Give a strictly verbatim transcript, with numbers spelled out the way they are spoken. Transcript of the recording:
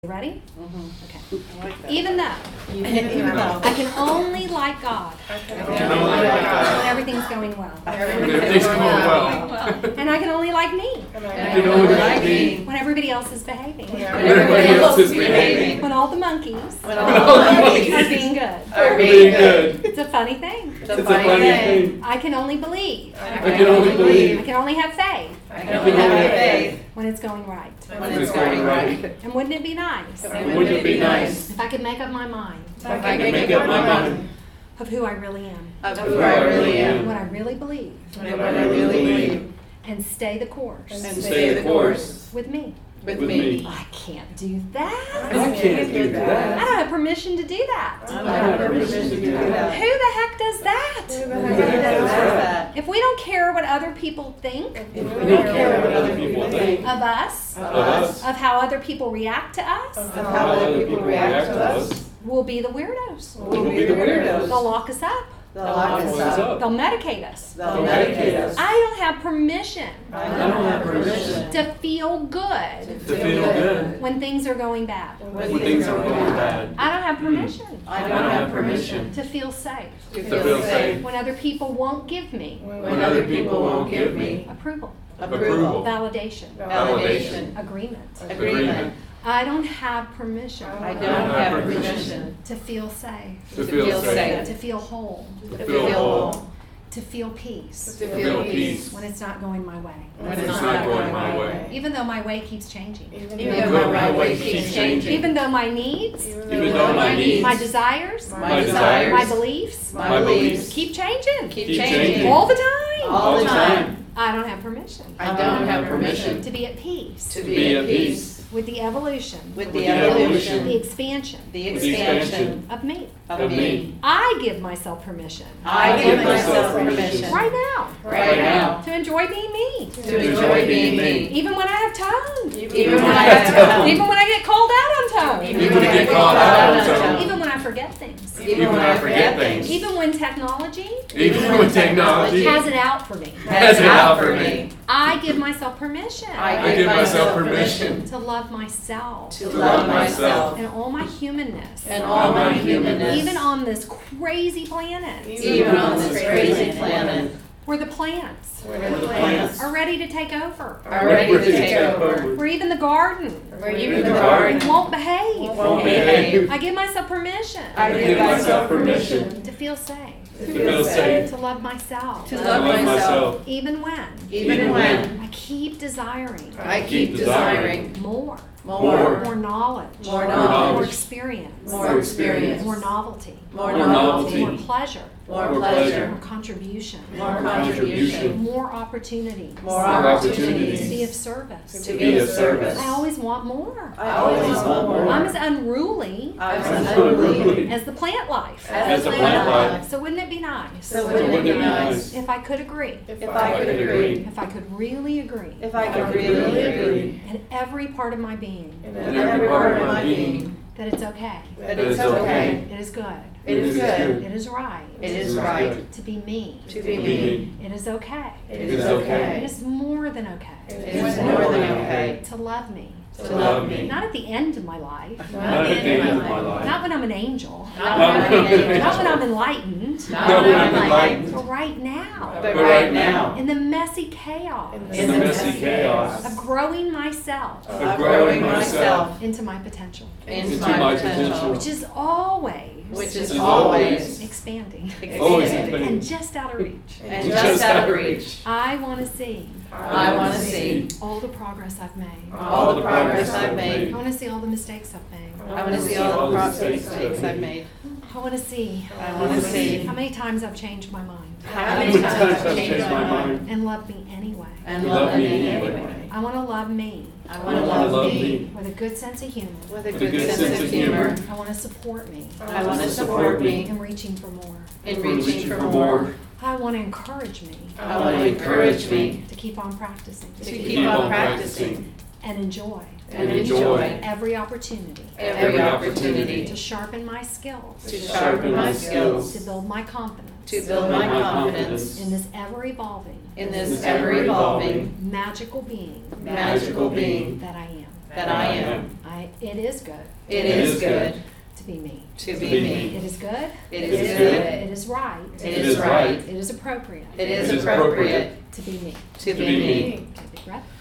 Ready? Mm-hmm. Okay. I like that. Even though Even though I can only like God I can can only only like like God. when everything's going well. Everything's going well. And I can only like me And You I can can only only like like me. me. when everybody else is behaving. When When everybody else is behaving. When all the monkeys When are all the monkeys being good. are Being being good. It's a funny thing. It's It's a funny thing. I can only believe. I can only believe. I can only have faith I can only have faith when it's going right. when it's going right. And wouldn't it be nice And Wouldn't it be nice if I could make up my mind if I I can can make up my mind of who I really am, of who I really am, what I really believe, what I really believe, and stay the course and stay the course with me? with with me. me. I can't do that. I can't do I that. don't have permission to do that. I don't have permission to do that. Who the heck does that? Who the heck does that? If we don't care what other people think If We don't care what other people think of us, of of us, us, of how other people react to us, of how other people react to us, we'll be the weirdos. we'll be the They'll weirdos. lock us up. They'll lock us up. They'll medicate us. They'll medicate us. I don't have permission I don't have permission to feel good to feel good when things are going bad. when things are going bad. I don't have permission I don't have permission to feel safe to To feel feel safe safe when other people won't give me when other people won't give me approval, approval, validation, validation, agreement. agreement. I don't have permission I don't have permission to feel safe, To feel feel safe. safe. to feel whole, to To feel feel whole, to feel peace to To feel feel peace peace when it's not going my way. when it's not going my way. Even though my way keeps changing. Even though my way keeps changing. Even though my needs, Even though my needs, my desires, My desires, my beliefs my beliefs keep changing keep Keep changing changing. all the time. all the time. I don't have permission I don't have permission to be at peace to be at peace with the evolution, with With the the evolution, the expansion the With the expansion of me. of me. I give myself permission I give myself permission right now right now to enjoy being me, to enjoy being me. even when I have tone, Even when I have tone. even when I get called out on tone, Even when I get called out on tone. even when I forget things, Even when I forget things. even when technology even when technology has it out for me. has it out for me. I give myself permission I give myself permission to love myself to love myself and all my humanness, and all my humanness, even on this crazy planet even on this crazy planet where the plants where the plants are ready to take over, are ready to take over, where even the garden where even the garden won't behave. won't behave. I give myself permission I give myself permission to feel safe, to feel safe, to love myself, to I love myself, even when even when I keep desiring I keep desiring more, more, more knowledge, more more knowledge, experience, more experience, more novelty, more More novelty, more pleasure, more More pleasure, more contribution, more contribution, more opportunity more More to opportunities be of service. to be of service. I always want more. I always want more. I'm as unruly I'm as unruly as the plant life. as the plant life. So wouldn't it be nice So wouldn't it be nice if I could agree, if I could agree, if I could really agree if I could really agree in every part of my being in every part of my being that it's okay, that it's okay, it is good, it is good, it is right it is right to be me, to be me, it is okay, it is is it okay, is more than okay it is more than okay to love me. to love me. Not at the end of my life, Not at the end of my life. not when I'm an angel, Not when I'm an angel. not when I'm enlightened, Not when I'm enlightened, but right now, but right now, in the messy chaos In the messy chaos of growing myself of growing myself into my potential, into Into my my potential, potential. which is always which is is always expanding Always expanding expanding. and just out of reach. and just out of reach. I want to see I want to see all the progress I've made. all the progress I've made. I want to see all the mistakes I've made. I want to see all the process mistakes I've made. I want to see I want to see how many times I've changed my mind how many many times times I've changed my mind and love me anyway. and Love love me me anyway. anyway. I want to love me I want to love me with a good sense of humor. with a With a good sense of humor. I want to support me I want to support me in reaching for more. in reaching for more. I want to encourage me I want to encourage me to keep on practicing to keep on practicing and enjoy and enjoy every opportunity every opportunity to sharpen my skills, to sharpen my skills, to build my confidence to build my confidence in this ever-evolving, in this ever-evolving, magical being magical being that I am. that I am. I, it is good It is good to be me. to To be be me. me. It is good. It is is good. good. It is right. It is right. It is appropriate It It is is appropriate to be me. to To be be me. me. Take a deep breath.